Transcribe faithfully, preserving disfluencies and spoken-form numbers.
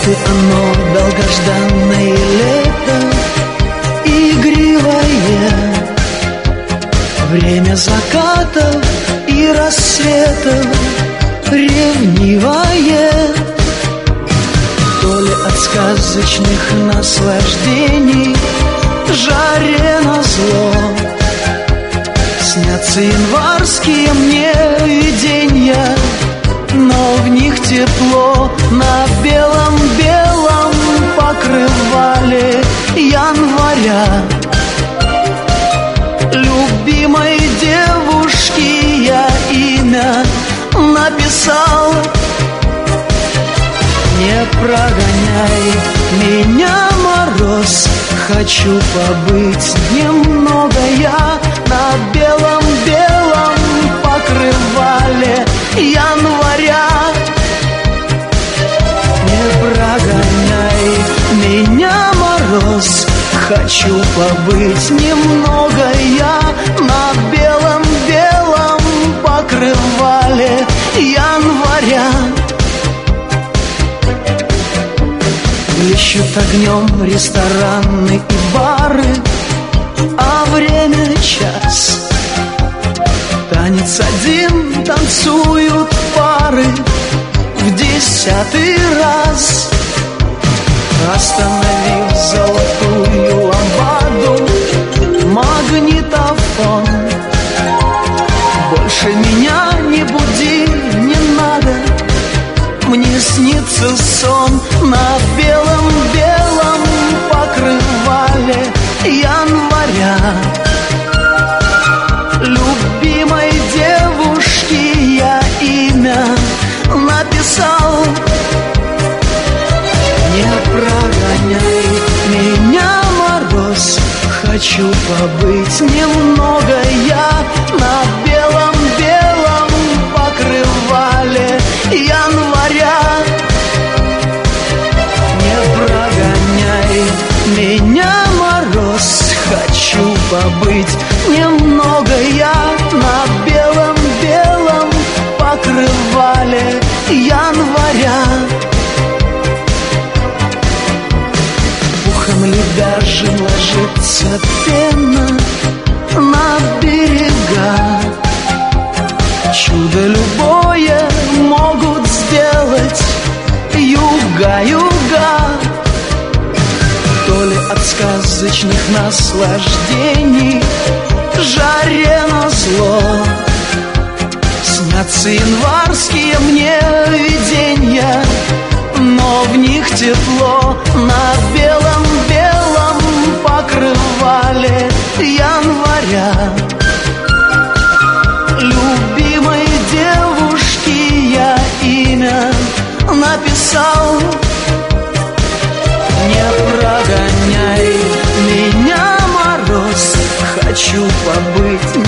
ты оно, долгожданное лето, игривое, время закатов и рассветов, ревнивое. То ли от сказочных наслаждений жаре назло снятся январские мне виденья, но в них тепло на белом-белом покрывале января. Любимой девушке я имя написал. Не прогоняй меня, мороз, хочу побыть немного я на белом-белом покрывале января. Не прогоняй меня, мороз, хочу побыть немного я на белом-белом покрывале января. Блещут огнем рестораны и бары, а время час. Танец один танцуют пары в десятый раз. Остановив золотую лампаду магнитофон, больше меня не буди, не надо. Мне снится сон на белом-белом покрывале января. Любимой девушке я имя написал. Не прогоняй меня, мороз, хочу побыть немного я на белом-белом покрывале января. Не прогоняй меня, мороз, хочу побыть немного я на белом-белом покрывале января. Пухом лебяжьим ложится пена на берега. Чудо любое могут сделать юга, юга. То ли от сказочных наслаждений жаре назло снятся январские мне виденья, но в них тепло на белом-белом покрывале января. Любимой девушке я имя написал. Не прогоняй меня, мороз, хочу побыть